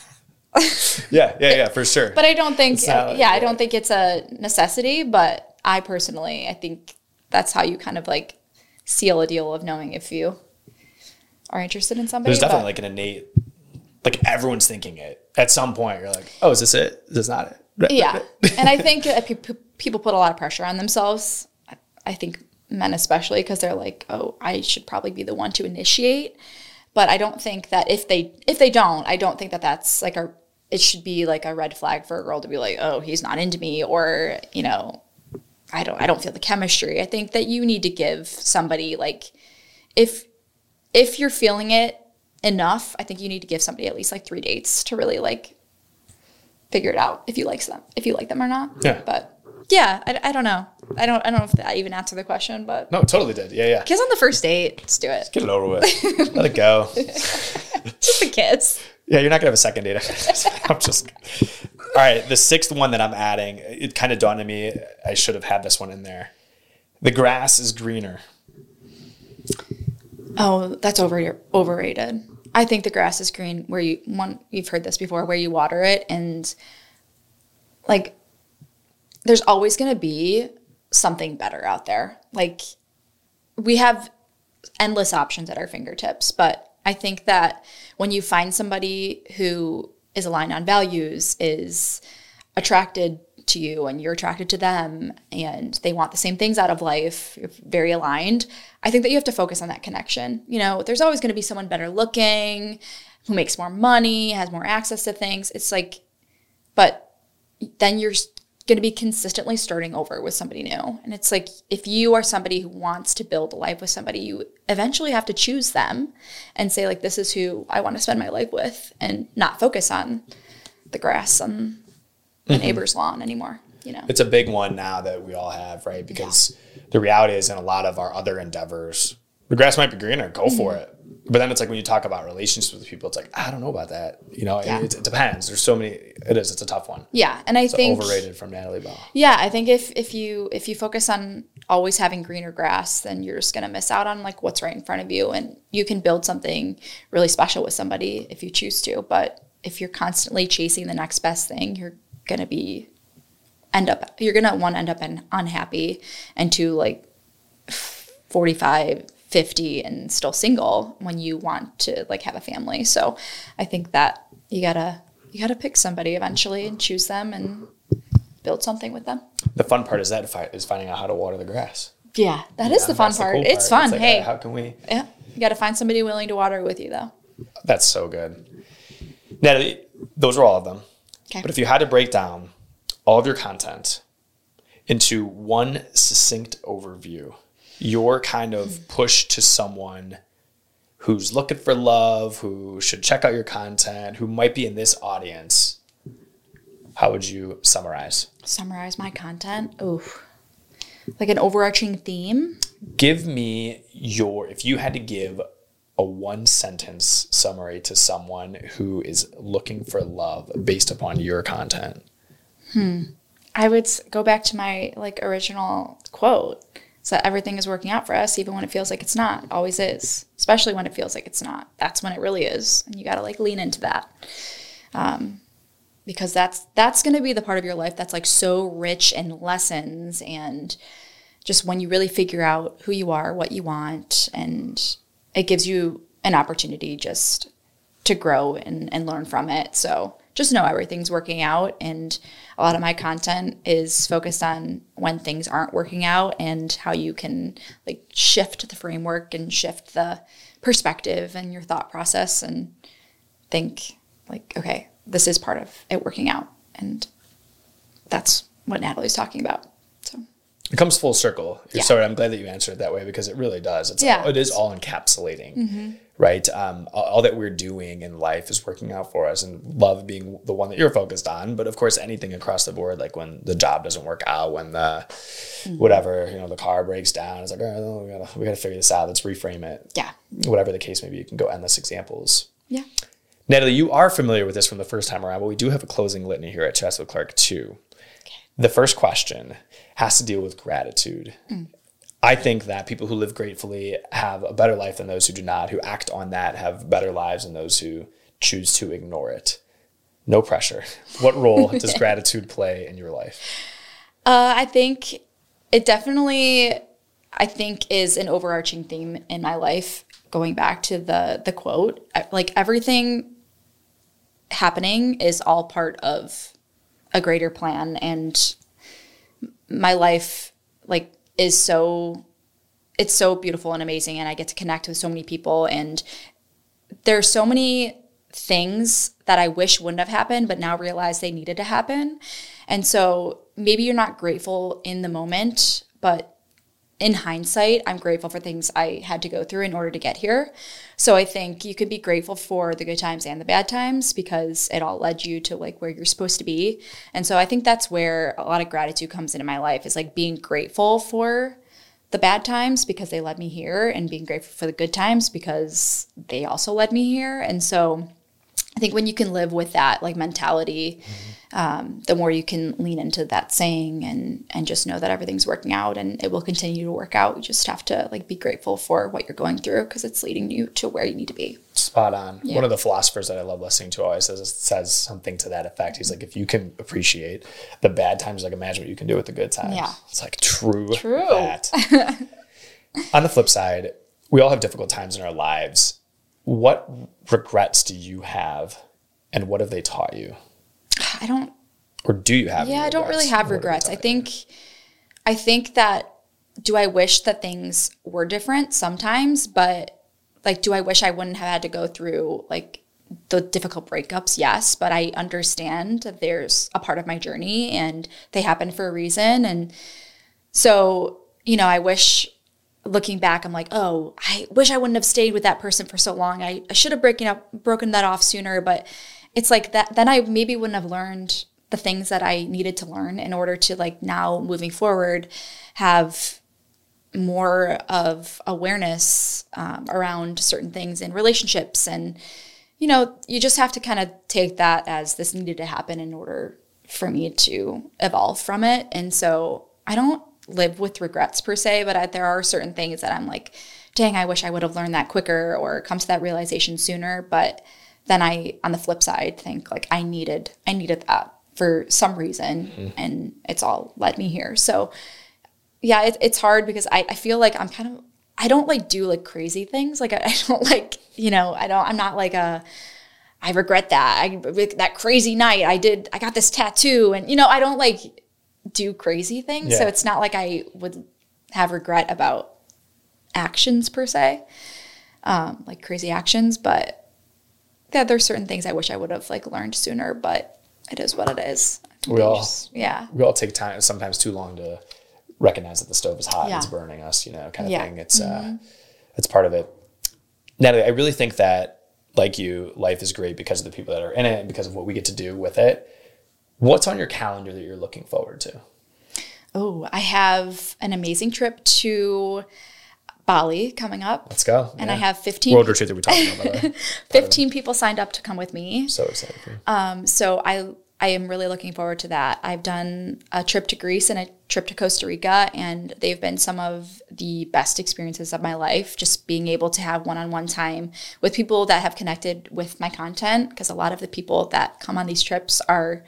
Yeah, for sure. But I don't think, I don't think it's a necessity, but I think that's how you kind of like seal a deal of knowing if you are interested in somebody. There's definitely like an innate, like everyone's thinking it at some point. You're like, oh, is this it? Is this not it? Yeah. And I think people put a lot of pressure on themselves. I think men especially, because they're like, oh, I should probably be the one to initiate. But I don't think that if they don't, I don't think that that's like it should be like a red flag for a girl to be like, oh, he's not into me, or, I don't feel the chemistry. I think that you need to give somebody like, if you're feeling it enough, I think you need to give somebody at least like 3 dates to really like figure it out if you like them or not. Yeah. But yeah, I don't know. I don't know if that even answered the question, but no, it totally did. Yeah. Kiss on the first date. Let's do it. Just get it over with. Let it go. Just a kiss. Yeah, you're not gonna have a second date. I'm just. All right, the sixth one that I'm adding, it kind of dawned on me. I should have had this one in there. The grass is greener. Oh, that's overrated. I think the grass is green where you've heard this before, where you water it, and like there's always going to be something better out there. Like we have endless options at our fingertips, but I think that when you find somebody who is aligned on values, is attracted to you and you're attracted to them, and they want the same things out of life, you're very aligned, I think that you have to focus on that connection. There's always going to be someone better looking, who makes more money, has more access to things. It's like, but then you're going to be consistently starting over with somebody new. And it's like, if you are somebody who wants to build a life with somebody, you eventually have to choose them and say like, this is who I want to spend my life with, and not focus on the grass on the neighbor's lawn anymore. It's a big one now that we all have, right? Because the reality is in a lot of our other endeavors, the grass might be greener, go for it. But then it's like when you talk about relationships with people, it's like, I don't know about that. It depends. There's so many. It's a tough one. Yeah. And I think overrated from Natalie Bell. Yeah. I think if you focus on always having greener grass, then you're just going to miss out on like what's right in front of you. And you can build something really special with somebody if you choose to. But if you're constantly chasing the next best thing, you're going to end up unhappy, and to like 45, 50 and still single when you want to like have a family. So I think that you gotta pick somebody eventually and choose them and build something with them. The fun part is finding out how to water the grass. Yeah, that is the fun part. Cool it's fun. It's like, hey, how can we? Yeah, you got to find somebody willing to water with you though. That's so good. Natalie, those are all of them. Okay. But if you had to break down all of your content into one succinct overview, your kind of push to someone who's looking for love, who should check out your content, who might be in this audience, how would you summarize? Summarize my content? Ooh. Like an overarching theme? Give me if you had to give a 1-sentence summary to someone who is looking for love based upon your content. I would go back to my original quote. So that everything is working out for us, even when it feels like it's not. Always is. Especially when it feels like it's not. That's when it really is. And you got to lean into that. Because that's going to be the part of your life that's so rich in lessons, and just when you really figure out who you are, what you want, and it gives you an opportunity just to grow and learn from it. So just know everything's working out, and a lot of my content is focused on when things aren't working out and how you can shift the framework and shift the perspective and your thought process and think okay, this is part of it working out. And that's what Natalie's talking about. So it comes full circle. Yeah. So I'm glad that you answered it that way, because it really does. It is all encapsulating, right? All that we're doing in life is working out for us, and love being the one that you're focused on. But of course, anything across the board, like when the job doesn't work out, when the whatever, the car breaks down, it's we gotta figure this out. Let's reframe it. Yeah. Whatever the case may be, you can go endless examples. Yeah. Natalie, you are familiar with this from the first time around, but we do have a closing litany here at Chats with Clark too. Okay. The first question has to deal with gratitude. I think that people who live gratefully have a better life than those who do not, who act on that have better lives than those who choose to ignore it. No pressure. What role does gratitude play in your life? I think it definitely, is an overarching theme in my life. Going back to the quote, everything happening is all part of a greater plan, and my life is so beautiful and amazing, and I get to connect with so many people, and there's so many things that I wish wouldn't have happened but now realize they needed to happen. And so maybe you're not grateful in the moment, but in hindsight, I'm grateful for things I had to go through in order to get here. So I think you could be grateful for the good times and the bad times, because it all led you to where you're supposed to be. And so I think that's where a lot of gratitude comes into my life, is being grateful for the bad times because they led me here, and being grateful for the good times because they also led me here. And so I think when you can live with that mentality, the more you can lean into that saying and just know that everything's working out and it will continue to work out. You just have to be grateful for what you're going through, because it's leading you to where you need to be. Spot on. Yeah. One of the philosophers that I love listening to always says something to that effect. He's if you can appreciate the bad times, imagine what you can do with the good times. Yeah. It's true. That. On the flip side, we all have difficult times in our lives. What regrets do you have, and what have they taught you? I don't. Or do you have? Yeah, I don't really have regrets. I think that, do I wish that things were different sometimes, but do I wish I wouldn't have had to go through the difficult breakups? Yes, but I understand that there's a part of my journey and they happen for a reason. And so, I wish, looking back, I'm oh, I wish I wouldn't have stayed with that person for so long. I should have broken that off sooner. But it's that then I maybe wouldn't have learned the things that I needed to learn in order to now moving forward have more of awareness around certain things in relationships. And, you just have to kind of take that as this needed to happen in order for me to evolve from it. And so I don't live with regrets per se, but there are certain things that I'm dang, I wish I would have learned that quicker or come to that realization sooner. But then I, on the flip side, think I needed that for some reason, and it's all led me here. So yeah, it's hard because I feel I don't do crazy things. I don't I'm not I regret that. That crazy night I got this tattoo, and I don't do crazy things. Yeah. So it's not I would have regret about actions per se, crazy actions, but yeah, there's certain things I wish I would have learned sooner, but it is what it is. We all take time, sometimes too long, to recognize that the stove is hot and it's burning us, kind of thing. It's part of it. Natalie, I really think that, like you, life is great because of the people that are in it and because of what we get to do with it. What's on your calendar that you're looking forward to? Oh, I have an amazing trip to Bali coming up. Let's go. And I have 15 World Retreat that we talked about, by the way. 15 people signed up to come with me. So excited for you. So I am really looking forward to that. I've done a trip to Greece and a trip to Costa Rica, and they've been some of the best experiences of my life, just being able to have one-on-one time with people that have connected with my content, because a lot of the people that come on these trips are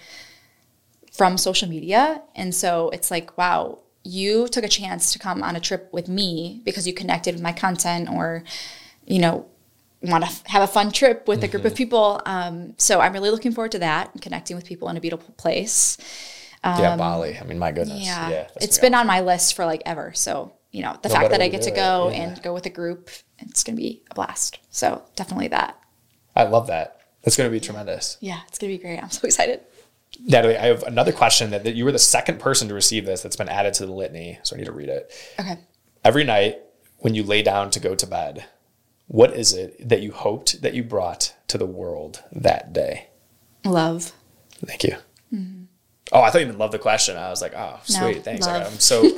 from social media. And so it's like, wow, you took a chance to come on a trip with me because you connected with my content, or, you know, want to have a fun trip with a group of people. So I'm really looking forward to that and connecting with people in a beautiful place. Bali. I mean, my goodness. Yeah, it's been on my list for like ever. So, you know, the fact that I get to go and go with a group, it's going to be a blast. So definitely that. I love that. That's going to be tremendous. Yeah, it's going to be great. I'm so excited. Natalie, I have another question that you were the second person to receive this that's been added to the litany. So I need to read it. Okay. Every night when you lay down to go to bed, what is it that you hoped that you brought to the world that day? Love. Thank you. Mm-hmm. Oh, I thought you even loved the question. I was like, oh, sweet. No, Thanks. love. I'm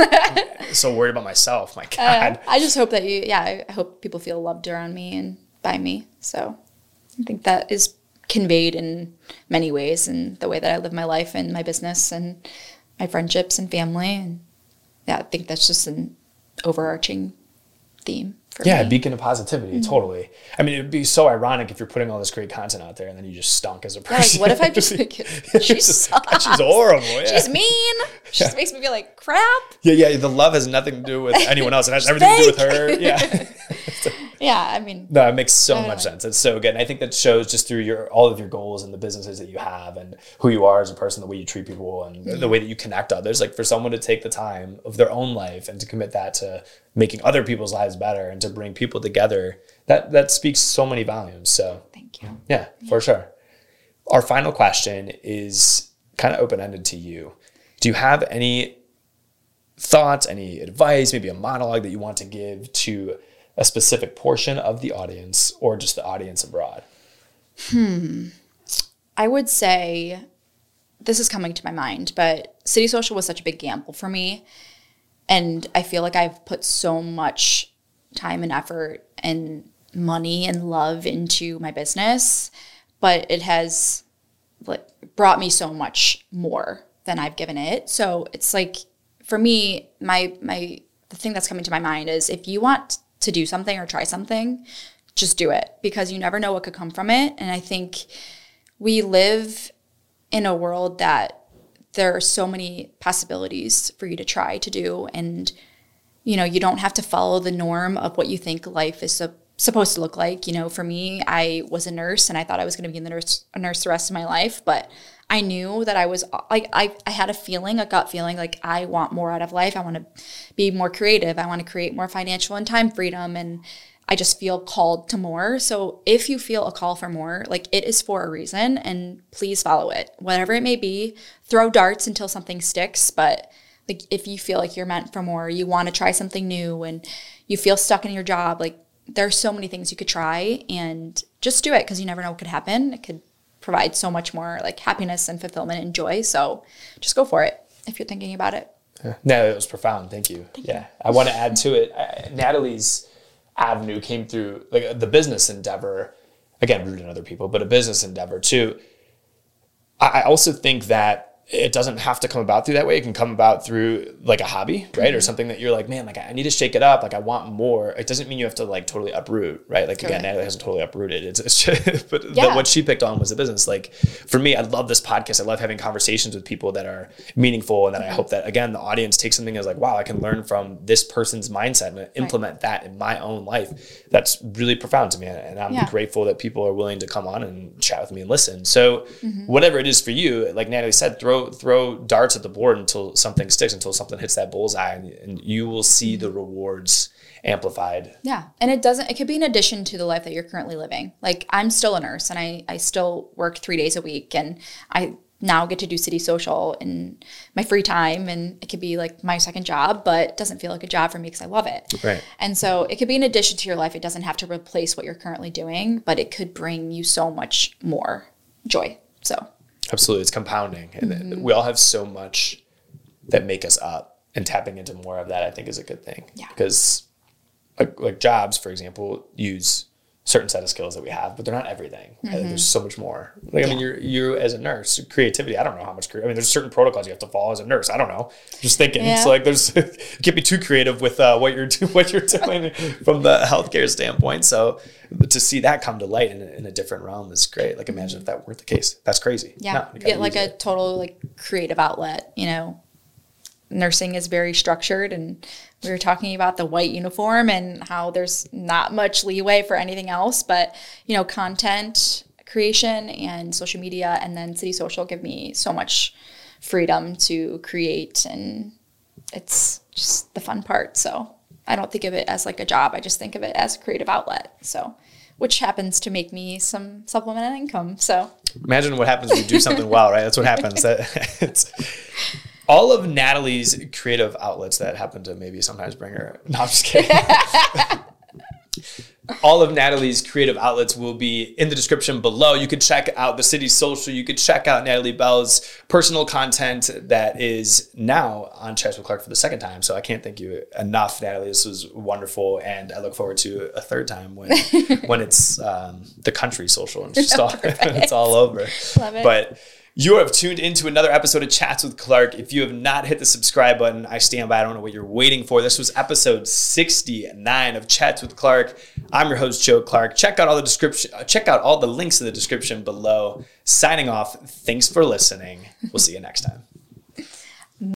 so worried about myself. My God. I just hope that I hope people feel loved around me and by me. So I think that is conveyed in many ways in the way that I live my life and my business and my friendships and family. And yeah, I think that's just an overarching theme for me. A beacon of positivity. Mm-hmm. Totally. I mean, it'd be so ironic if you're putting all this great content out there and then you just stunk as a person. Like, what if I just like, she sucks. She's horrible. Yeah. She's mean. She just makes me feel like crap. Yeah. The love has nothing to do with anyone else. It has everything to do with her. Yeah. Yeah, I mean. No, it makes so much sense. It's so good. And I think that shows just through all of your goals and the businesses that you have and who you are as a person, the way you treat people and the way that you connect others. Like for someone to take the time of their own life and to commit that to making other people's lives better and to bring people together, that speaks so many volumes. So thank you. Yeah, for sure. Our final question is kind of open-ended to you. Do you have any thoughts, any advice, maybe a monologue that you want to give to a specific portion of the audience or just the audience abroad? I would say, this is coming to my mind, but City Social was such a big gamble for me. And I feel like I've put so much time and effort and money and love into my business, but it has like brought me so much more than I've given it. So it's like, for me, the thing that's coming to my mind is, if you want to do something or try something, just do it, because you never know what could come from it. And I think we live in a world that there are so many possibilities for you to try to do. And, you know, you don't have to follow the norm of what you think life is supposed to look like. You know, for me, I was a nurse and I thought I was going to be a nurse the rest of my life. But I knew that I was like, I had a gut feeling like I want more out of life. I want to be more creative. I want to create more financial and time freedom. And I just feel called to more. So if you feel a call for more, like, it is for a reason, and please follow it, whatever it may be. Throw darts until something sticks. But like, if you feel like you're meant for more, you want to try something new and you feel stuck in your job, like, there's so many things you could try, and just do it, because you never know what could happen. It could provide so much more like happiness and fulfillment and joy. So just go for it if you're thinking about it. Yeah. No, it was profound. Thank you. Thank you. I want to add to it. Natalie's avenue came through like the business endeavor, again, rooted in other people, but a business endeavor too. I also think that it doesn't have to come about through that way. It can come about through like a hobby, right? Mm-hmm. Or something that you're like, man, like I need to shake it up. Like I want more. It doesn't mean you have to like totally uproot, right? Like again, Natalie hasn't totally uprooted. It's just, but what she picked on was the business. Like for me, I love this podcast. I love having conversations with people that are meaningful. And that I hope that, again, the audience takes something as like, wow, I can learn from this person's mindset and implement that in my own life. That's really profound to me. And I'm grateful that people are willing to come on and chat with me and listen. So whatever it is for you, like Natalie said, throw darts at the board until something sticks, until something hits that bullseye, and you will see the rewards amplified. Yeah. And it could be in addition to the life that you're currently living. Like, I'm still a nurse and I still work 3 days a week, and I now get to do City Social in my free time, and it could be like my second job, but it doesn't feel like a job for me because I love it. Right. And so it could be in addition to your life. It doesn't have to replace what you're currently doing, but it could bring you so much more joy. So Absolutely. It's compounding. And we all have so much that make us up, and tapping into more of that, I think, is a good thing. Yeah. Because like jobs, for example, use certain set of skills that we have, but they're not everything. There's so much more. Like, I mean, you as a nurse, creativity, I don't know how much, there's certain protocols you have to follow as a nurse. I don't know. Just thinking. Yeah. So like you can't be too creative with what you're doing from the healthcare standpoint. So to see that come to light in a different realm is great. Like, imagine if that weren't the case. That's crazy. Yeah. No, you get like a total like creative outlet, you know. Nursing is very structured, and we were talking about the white uniform and how there's not much leeway for anything else, but, you know, content creation and social media and then City Social give me so much freedom to create, and it's just the fun part. So I don't think of it as like a job. I just think of it as a creative outlet. So, which happens to make me some supplemental income. So imagine what happens when you do something well, right? That's what happens. All of Natalie's creative outlets that happen to maybe sometimes bring her. No, I'm just kidding. All of Natalie's creative outlets will be in the description below. You could check out the City Social. You could check out Natalie Bell's personal content that is now on Chats with Clark for the second time. So I can't thank you enough, Natalie. This was wonderful. And I look forward to a third time when it's the country social. And it's all over. Love it. But you have tuned into another episode of Chats with Clark. If you have not hit the subscribe button, I stand by. I don't know what you're waiting for. This was episode 69 of Chats with Clark. I'm your host, Joe Clark. Check out all the links in the description below. Signing off. Thanks for listening. We'll see you next time.